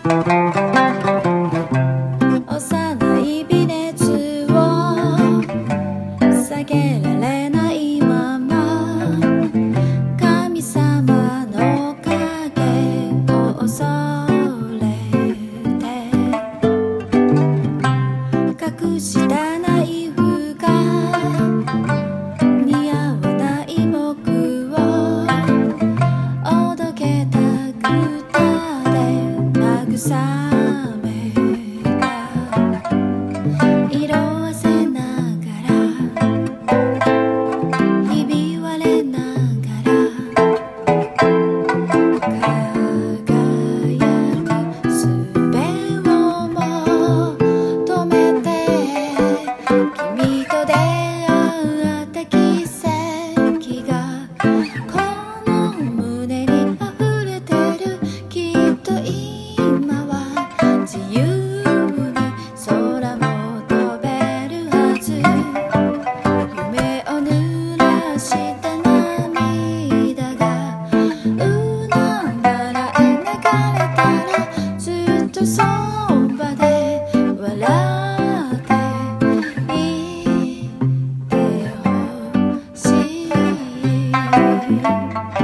幼い微熱を下げられないまま神様の影を恐れて隠したナイフが似合わない僕をおどけた歌で慰めた色あせながらひび割れながら輝く術を求めて君と出会った奇跡がこの胸に溢れてるきっと今は自由に空も飛べるはず夢を濡らした涙がうなばらへ流れたらずっとそばで笑っていてほしい